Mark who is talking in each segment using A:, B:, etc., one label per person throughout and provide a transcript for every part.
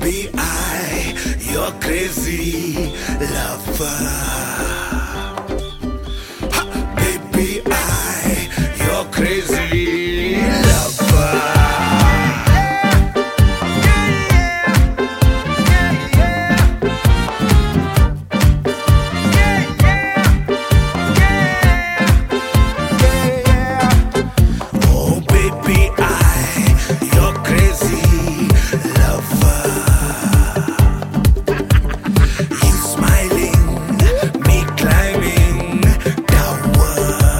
A: Baby, you're crazy lover. Baby, you're crazy lover. Oh, baby, you're crazy lover. You smiling, me climbing tower.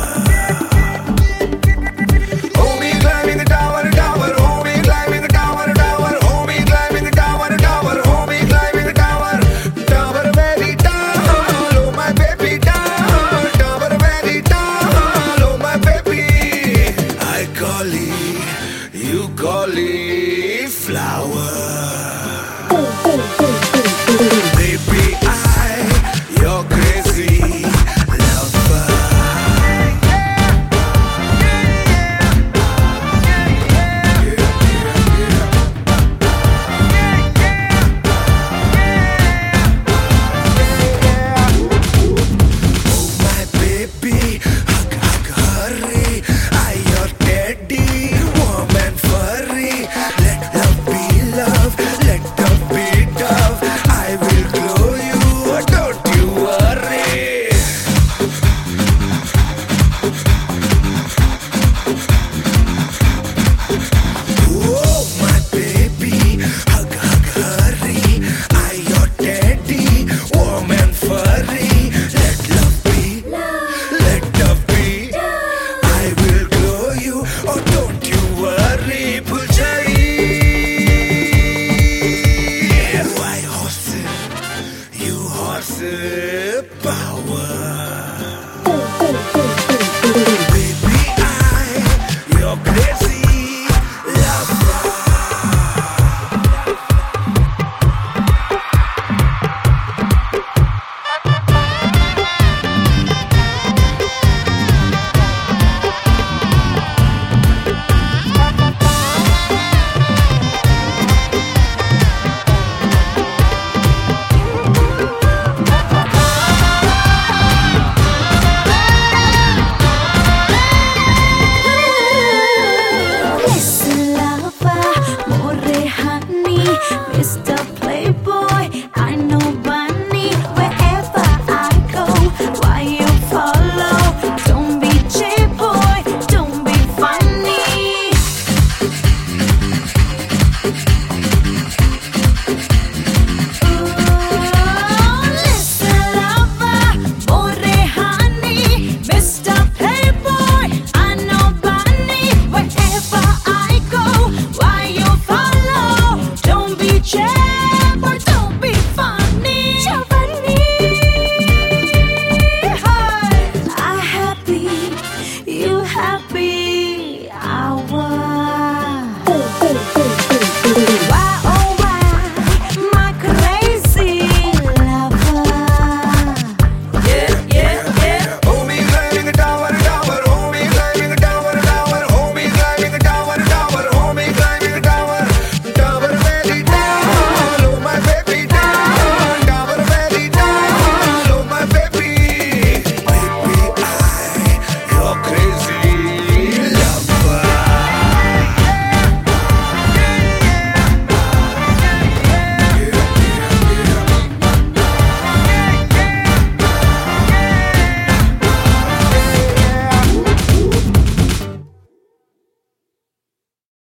A: Oh, me climbing the tower, tower. Oh, me climbing the tower, tower. Oh, me climbing the tower, tower. Oh, me climbing the tower, tower very tall. Oh, my baby tall, tower very tall. Oh, my baby. I call it, you call it flower.